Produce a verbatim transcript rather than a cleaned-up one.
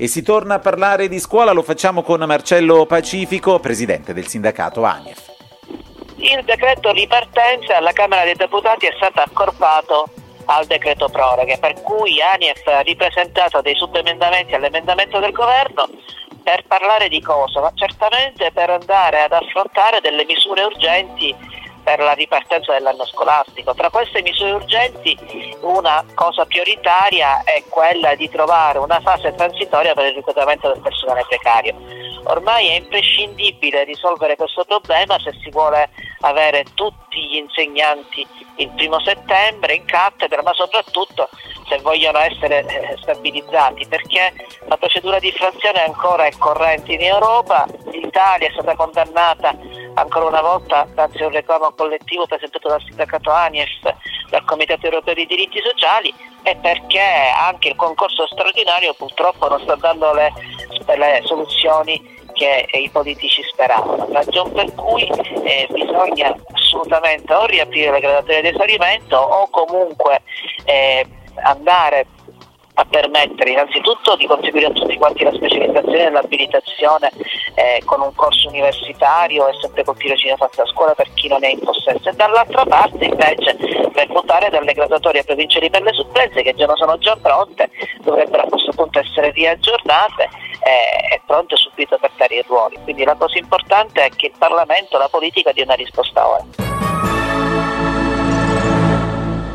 E si torna a parlare di scuola, lo facciamo con Marcello Pacifico, presidente del sindacato ANIEF. Il decreto ripartenza alla Camera dei Deputati è stato accorpato al decreto proroghe, per cui ANIEF ha ripresentato dei subemendamenti all'emendamento del governo per parlare di cosa? Ma certamente per andare ad affrontare delle misure urgenti per la ripartenza dell'anno scolastico. Tra queste misure urgenti una cosa prioritaria è quella di trovare una fase transitoria per il reclutamento del personale precario. Ormai è imprescindibile risolvere questo problema se si vuole avere tutti gli insegnanti il primo settembre in cattedra, ma soprattutto se vogliono essere stabilizzati, perché la procedura di infrazione ancora è corrente in Europa. L'Italia è stata condannata ancora una volta grazie a un reclamo collettivo presentato dal sindacato ANIEF, dal Comitato Europeo dei Diritti Sociali, e perché anche il concorso straordinario purtroppo non sta dando le, le soluzioni che i politici speravano, ragion per cui eh, bisogna assolutamente o riaprire le graduatorie di esaurimento o comunque eh, andare a permettere innanzitutto di conseguire a tutti quanti la specializzazione e l'abilitazione eh, con un corso universitario e sempre col tirocinio fatto a scuola per chi non è in possesso, e dall'altra parte invece per votare dalle graduatorie provinciali per le supplenze che già non sono già pronte, dovrebbero a questo punto essere riaggiornate eh, e pronte subito per dare i ruoli. Quindi la cosa importante è che il Parlamento, la politica dia una risposta ora.